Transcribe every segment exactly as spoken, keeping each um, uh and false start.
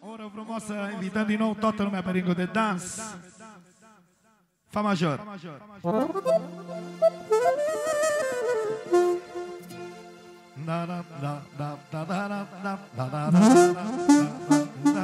O oră frumoasă, invităm din nou toată lumea pe ringul de dans. Fa major. Da da da da da da da da da da da.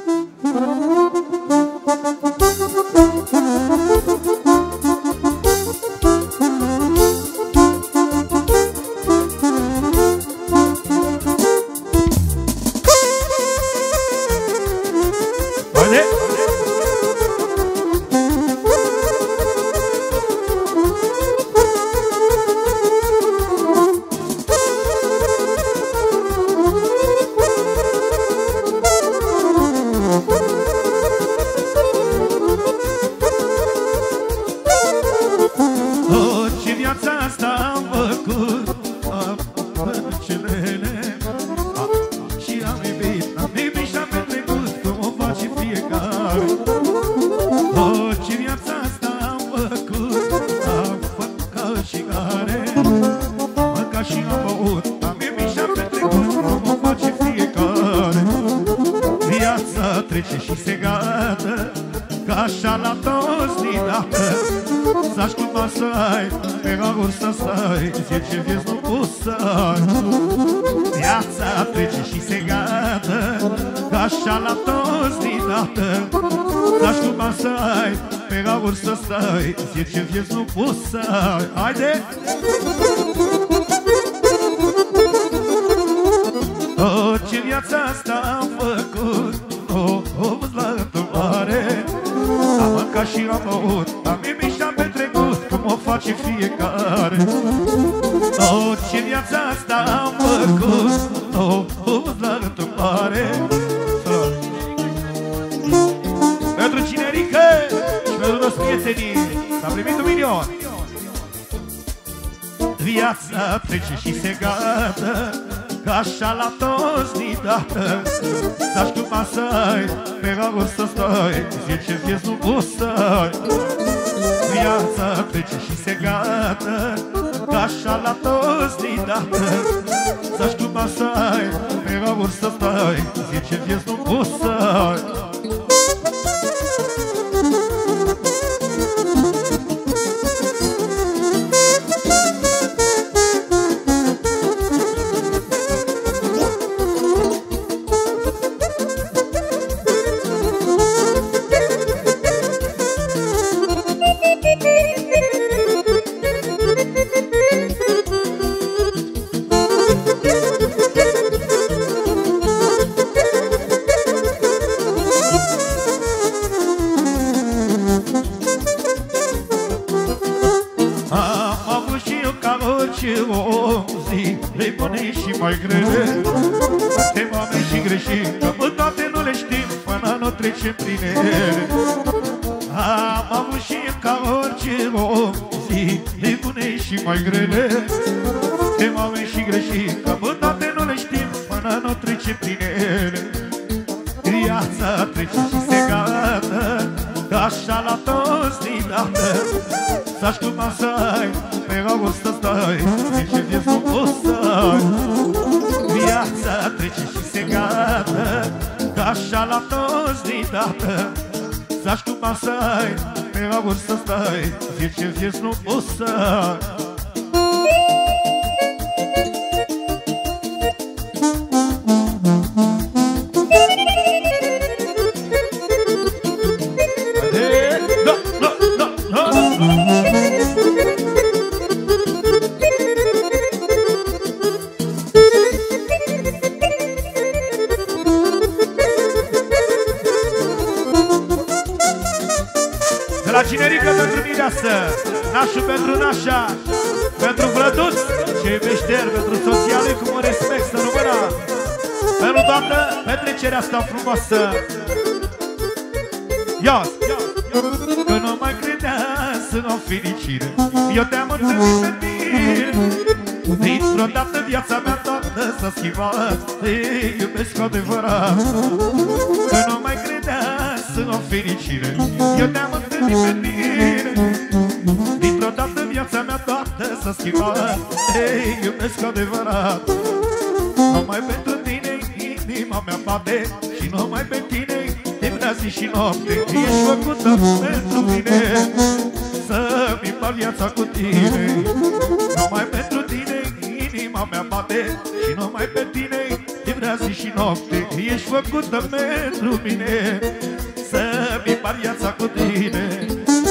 Zice vieți nu poți să ai. Haide! Tot ce viața asta am făcut o văd la întâmplare. Am mâncat și am băut, am iubit și am petrecut, cum o face fiecare. Tot ce viața asta am făcut o văd la întâmplare. Pentru cinerică și pentru toți prietenii s-a primit un milion. Viața trece și se gata, ca așa la toți dată. Să-și tu masă ai, pe gavur să stai, zice vieți nu poți să ai. Viața trece și se gata, ca așa la toți dată. Să-și tu masă ai, pe gavur să stai, zice vieți nu poți să ai. Să-și tu masai, pe la vârstă stai, zice vieți nu poți să ai. Nașul pentru nașa, pentru Vlăduț ce iubește el, pentru soția lui cu mult respect, să rămână. Pentru toată petrecerea asta frumoasă. Ia! Că nu mai credea să nu fericire, eu te-am întâlnit pe tine. Dintr-o dată viața mea toată s-a schimbat, te iubesc cu adevărat. Că nu mai credea să nu fericire, eu te-am întâlnit pe tine. Dintr-o dată viața mea toată s-a schimbat, te iubesc cu adevărat. Numai pentru tine inima inima mea bate și numai pe tine te vrea zi și noapte. Ești făcută pentru mine, să-mi par viața cu tine. Numai pentru tine inima mea bate și numai pe tine te vrea zi și noapte. Ești făcută pentru mine, să-mi par viața cu tine.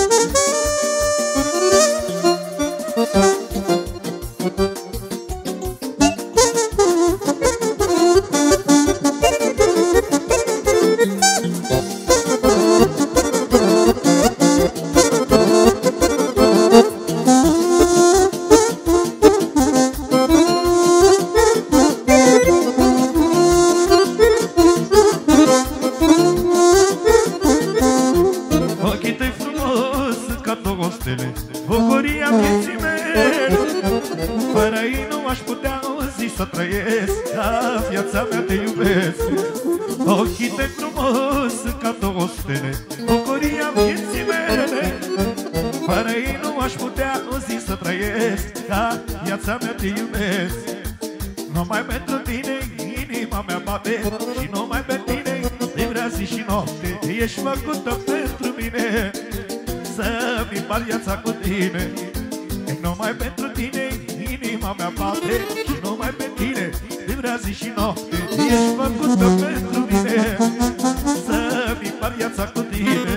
Bucuria vieții mele, fără ei nu aș putea o zi să trăiesc, ca viața mea te iubesc. Ochii tăi frumos ca două stele, bucuria vieții mele, fără ei nu aș putea o zi să trăiesc, ca viața mea te iubesc. Numai pentru tine inima mea bate și numai pe tine te vrea zi și noapte. Ești făcută pentru mine, să-mi par viața cu tine. E numai pentru tine inima mea bate și numai pe tine te vrea zi și noapte. Ești făcută pentru mine, să-mi par viața cu tine.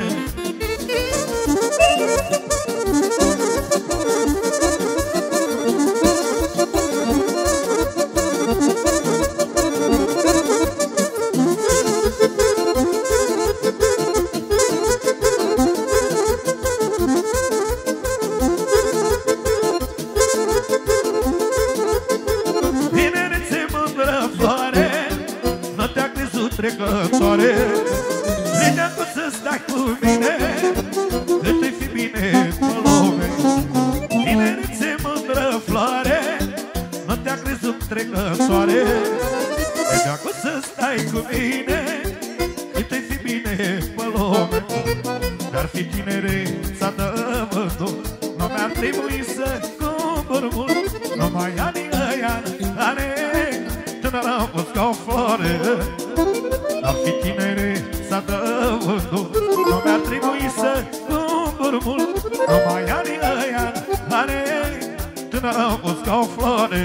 Trecătoare, veneam să stai cu mine, cât-i fi bine pe lume. Tinerețe mândră floare, nu te-a crezut trecătoare. Veneam să stai cu mine, cât-i fi bine pe lume. Dar fi tinereța de vândut, nu mi-ar trebui să cumpăr mult. Numai anii ăia, anii, tânăr am fost ca o floare. Dar fi tinereța de vândut, nu mi-ar trebui să cumpăr mult. Numai anii ăia, anii, tânăr am fost ca o floare.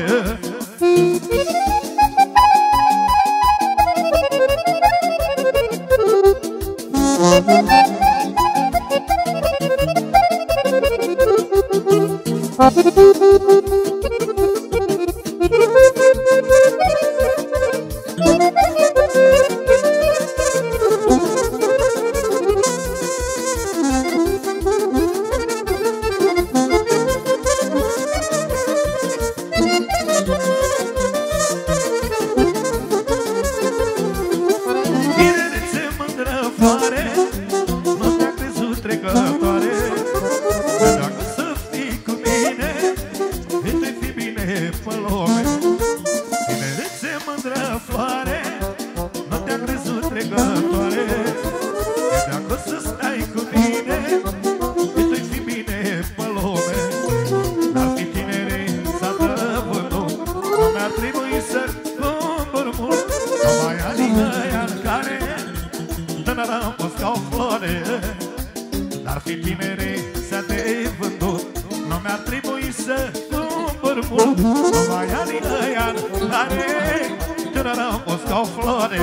Dar fi tinerețea de vândut, nu mi-ar trebui să cumpăr mult. Numai anii ăia, anii, tânăr am fost ca o floare.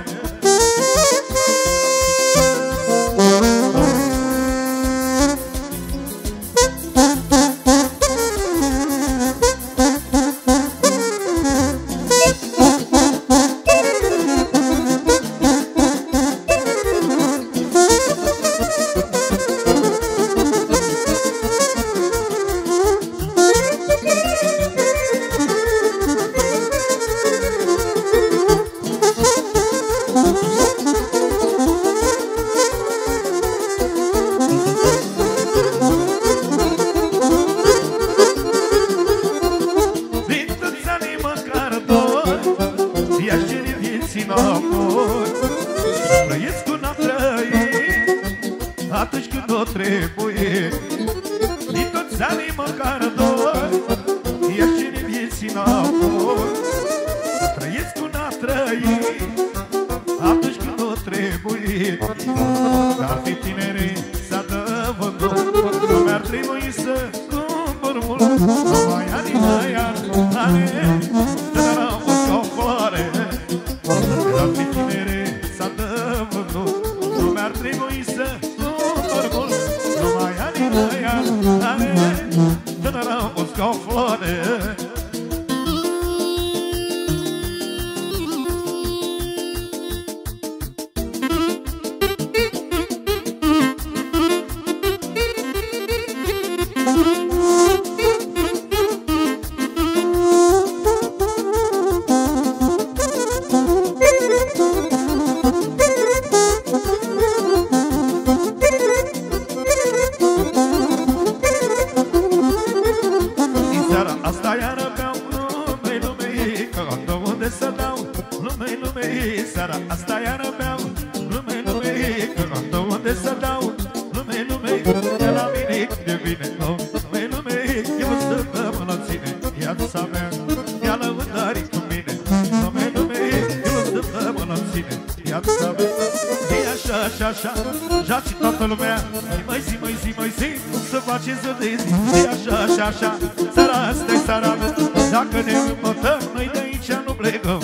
Trăiesc cum n-am trăit atunci când o trebuie. Din toți anii măcar doi, ia-și-ne vieții înapoi. Trăiesc cum n-am trăit trebuie. Dar fi tinerețea de vădut, nu mi-ar trebui să cumpăr mult. Numai anii mei are, dar am fost ca o floare. Dar fi tinerețea de vădut, nu mi-ar trebui să cumpăr mult. Numai anii mei are, dar am fost ca o floare. Așa, țara asta-i țara mea. Dacă ne împătăm, noi de aici nu plecăm.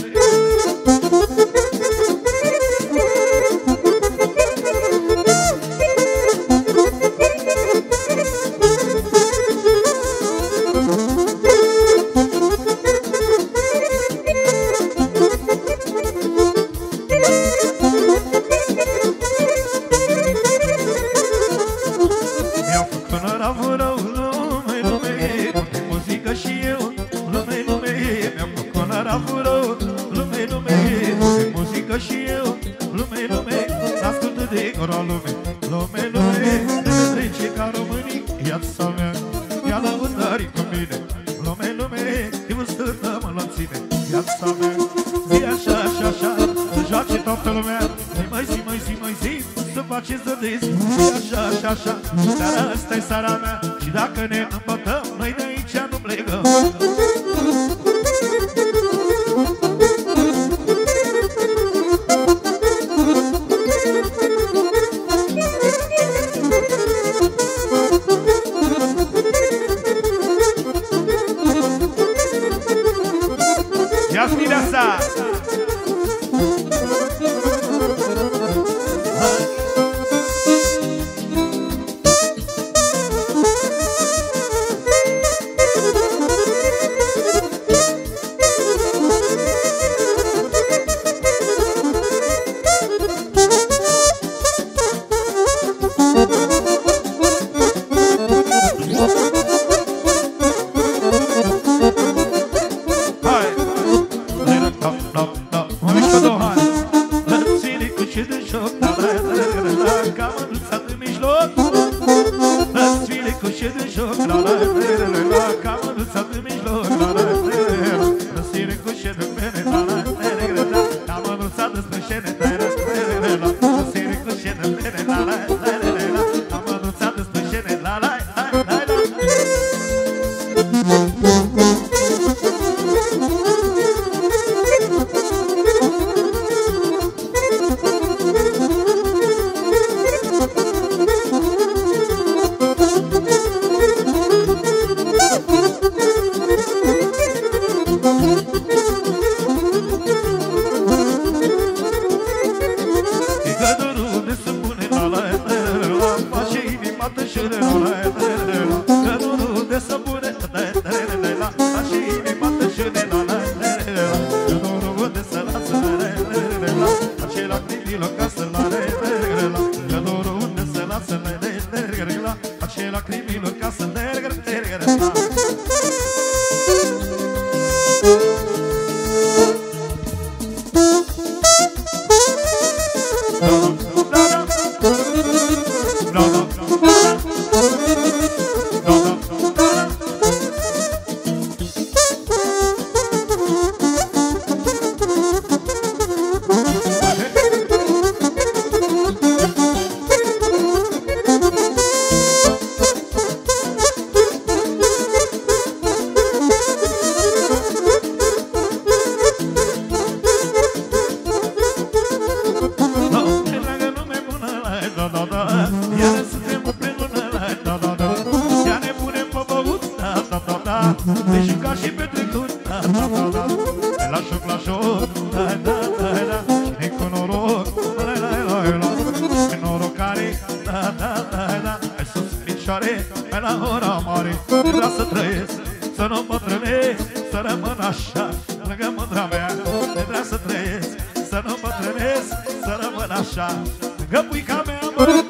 picioare pe la ora mare. Vreau să trăiesc, să nu îmbătrânesc, să rămân așa lângă mândra mea. Vreau să trăiesc, să nu îmbătrânesc, să rămân așa lângă buica mea, mă.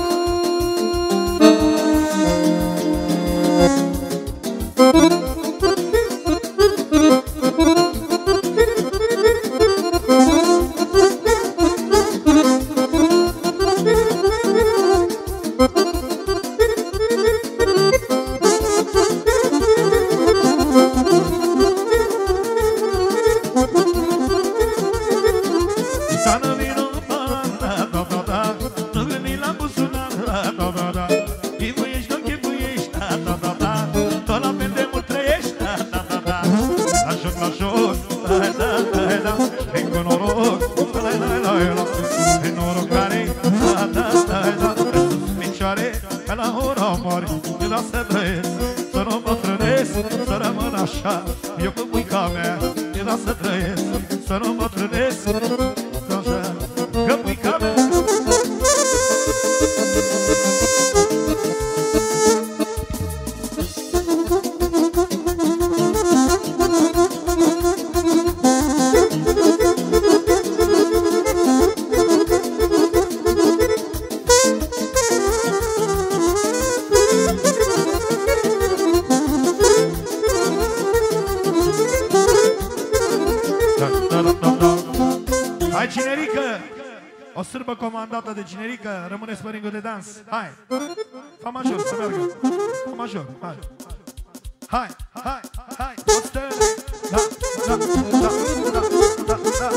Comandată de generică, rămâne spăringul de dans. Hai! Fa major, să meargă. Fa major, hai! Hai, hai, hai! Postele! Da, da, da, da, da, da!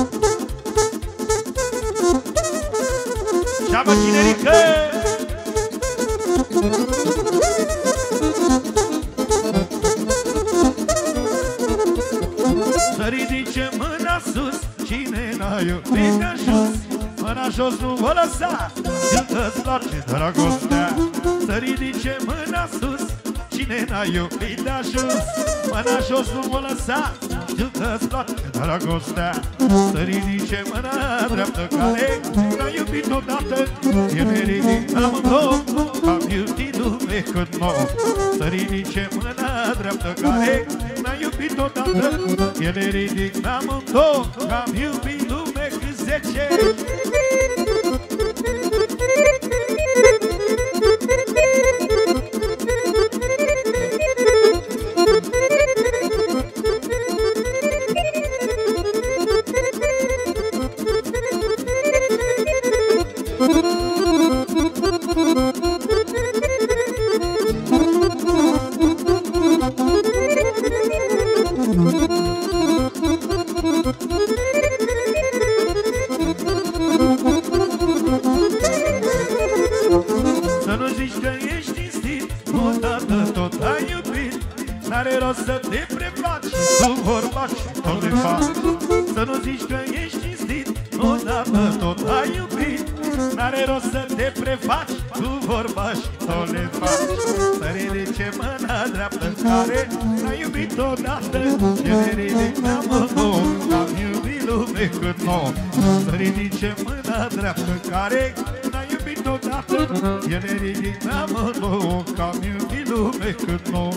Ceabă generică! Să ridice mâna sus, cine n-a iubit ca jos. Mâna jos nu vă lăsa, când-ți place dragostea. Să ridice mâna sus, cine n-a iubit de ajuns. Mâna jos nu vă lăsa, când-ți place dragostea. Să ridice mâna dreaptă care n-a iubit odată. E ridic amândouă, am iubit lume cât nou. Să ridice mâna dreaptă care n-a iubit odată. E ridic amândouă, am iubit lume cât zece. N-are rost să te prefaci, tu vorba și tot le faci. Să nu zici că ești cinstit, odată tot ai iubit. N-are rost să te prefaci, tu vorba și tot le faci. Să ridice mâna dreaptă care n-ai iubit odată. E ridic amândouă, am iubit lume cât nou. Să ridice mâna dreaptă care n-ai iubit odată. E ridic amândouă, am iubit lume cât nou.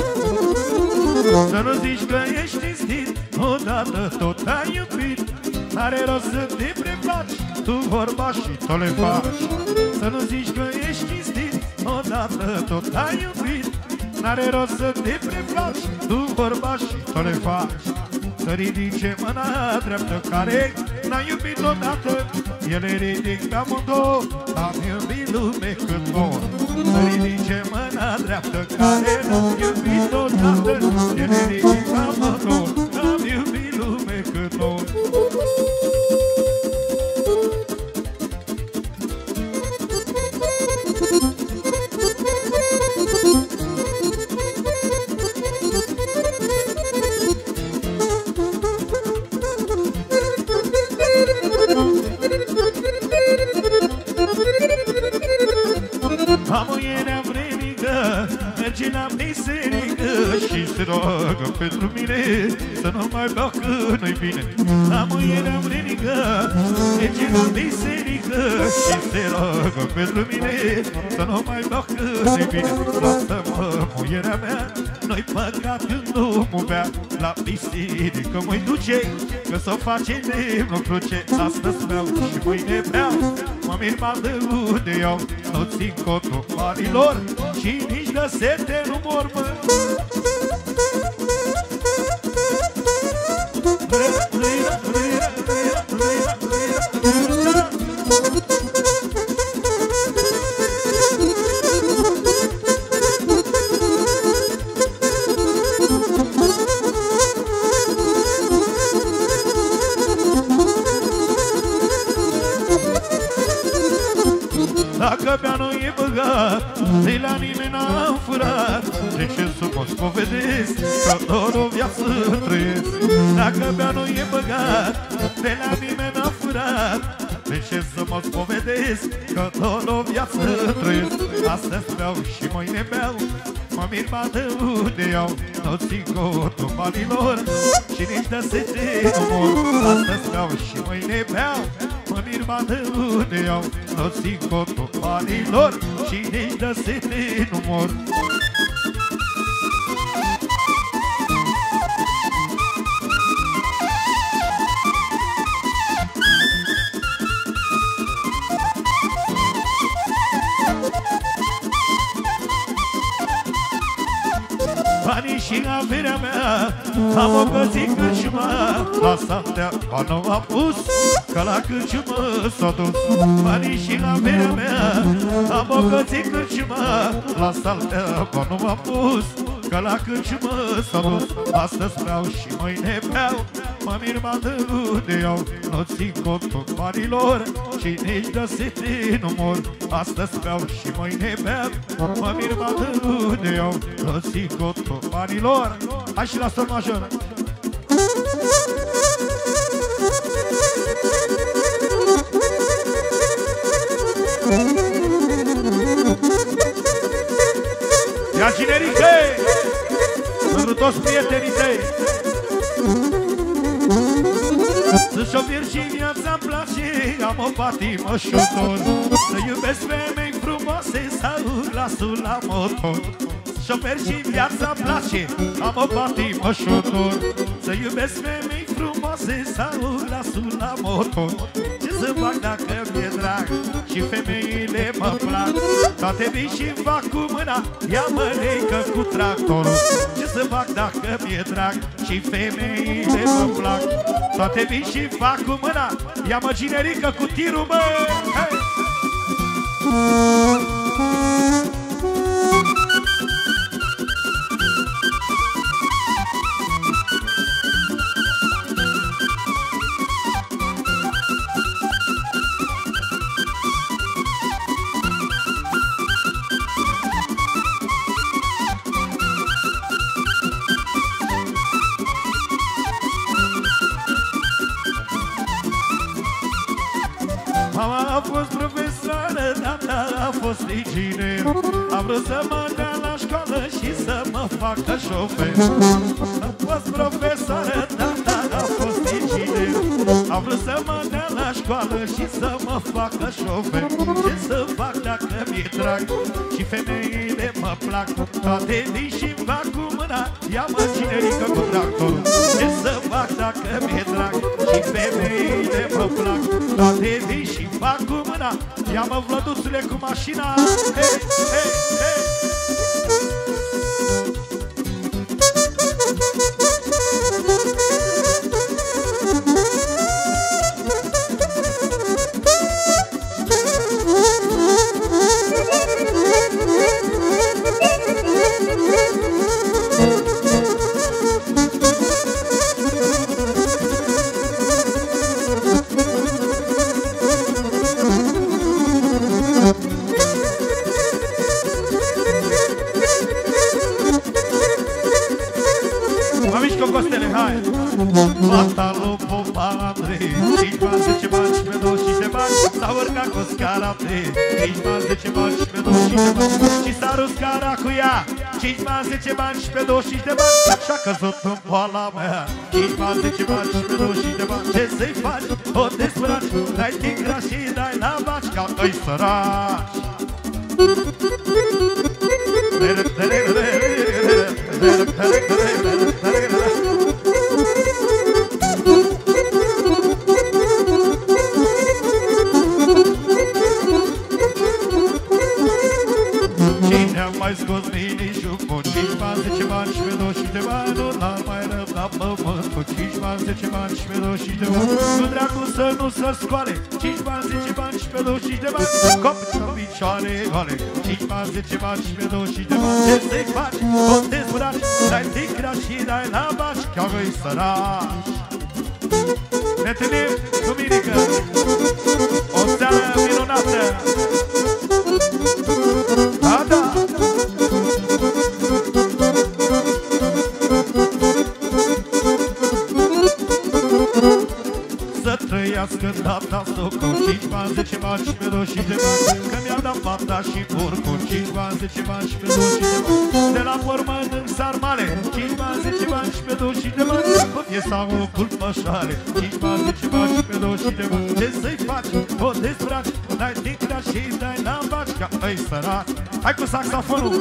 Să nu zici că ești cinstit, odată tot ai iubit. N-are rost să te prefaci, tu vorba și tot le faci. Să nu zici că ești cinstit, odată tot ai iubit. N-are rost să te prefaci, tu vorba și tot le faci. Să ridice mâna dreaptă care n-a iubit odată. Ele ridic pe amândouă, am iubit lume cât mor. Să ridice mâna dreaptă care n-a iubit odată. Ele ridic pe amândouă, am iubit lume cât mor. Amuierea vrenică merge la biserică și se roagă pentru mine să nu mai beau că nu-i bine. Amuierea vrenică merge la biserică și se roagă pentru mine să nu mai beau că nu-i bine. Lasă-mă, muierea mea, nu-i păcat când nu mă bea. La biserică mă-i duce, că s-o face nemnul cruce. Astăzi beau și mâine beau, mă mir m-am de unde iau. Nu țin cotul marilor și nici de sete nu mor, mă. Dacă bea nu e băgat, de la nimeni n-am furat. De ce să mă spovedesc, că doar o viață trăiesc. Dacă bea nu e băgat, de la nimeni n-am furat. De ce să mă spovedesc, că doar o viață trăiesc. Astăzi beau și mâine beau, mă mir m-a de unde iau. Nu țin cotul banilor și nici de sete nu mor. Astăzi beau și mâine beau, mă mir m-a de unde iau. Nu țin cotul banilor și nici de sete nu mor. Banii și averea mea am o găsit cârciuma. La saltea banul am pus, că la cârciumă s-a dus. Banii și averea mea am o găsit cârciuma. La saltea banul am pus, că la cârciumă s-a dus. Astăzi beau și mâine beau, mă mir m-a de unde iau. Nu țin cotul banilor și nici de sete nu mor. Astăzi beau și mâine beau, mă mir m-a de unde iau. Nu țin cotul banilor. Hai și la sol major. Ia generică pentru toți prietenii tăi. Să șofer și viața-mi place, am o patimă și utor. Să iubesc femei frumoase, să aud glasul la motor. Șofer și viața-mi place, am o patimă și utor. Să iubesc femei frumoase, să aud glasul la motor. Ce să fac dacă mi-e drag și femeile mă plac? Toate vin și fac cu mâna, ia mănâncă cu tractorul. Ce să fac dacă mi-e drag și femeile mă plac? Toate vin și fac cu mâna, ia-mă generică cu tirul, mă! Hey! Mama a fost profesoară, tata a fost inginer. Am vrut să mă dea la școală și să mă facă șofer. Am fost profesoară, tata a fost inginer. Am vrut să mă dea la școală și să mă facă șofer. Ce să fac dacă mi-e drag și femeile mă plac? Toate vin și-mi fac cu mâna, ia-mă generică cu tractorul. Ce să fac fac dacă mi-e drag și femeile mă plac. Toate vin și fac cu mâna, ia-mă Vlăduțule cu mașina. Hei, hei, hei. Fata lui Popa Andrei, cinci bani, zece bani, pe douăzeci de bani, s-a urcat cu scara Andrei. Cinci bani, zece bani, pe douăzeci de bani, și s-a rus scara cu ea. Cinci bani, zece bani, pe douăzeci de bani, și-a căzut în poala mea. Cinci bani, zece bani, pe douăzeci de bani, ce să-i faci? O dezbraci, dai tigra și dai la baci, ca îi săraci. Mai scos minișul cu cinci bani, zece bani și pe douăzeci de bani, nu l-am mai răbdat pământ cu cinci bani, zece bani și pe douăzeci de bani. Nu dracu să nu se scoale, cinci bani, zece bani și pe douăzeci de bani, copii în picioare goale. Cinci bani, zece bani și pe douăzeci de bani, ce să-i faci? O dezbraci, dai ticra și dai la baci, chiar îi săraci. Ne întâlnim duminică, o seară minunată. Da, da. Să trăiască tata Stocu, cinci bani, zece bani și pe douăzeci de bani, că mi-a dat fata și porcul, cinci bani, zece bani și pe douăzeci de bani. De la mormânt în sarmale, cinci bani, zece bani și pe douăzeci de bani, cu piesa o culpășare. Cinci bani, zece bani și pe douăzeci de bani, ce să-i faci? O dezbraci, dai ticra și dai la baci, ca îi săraci. Hai cu saxofonul!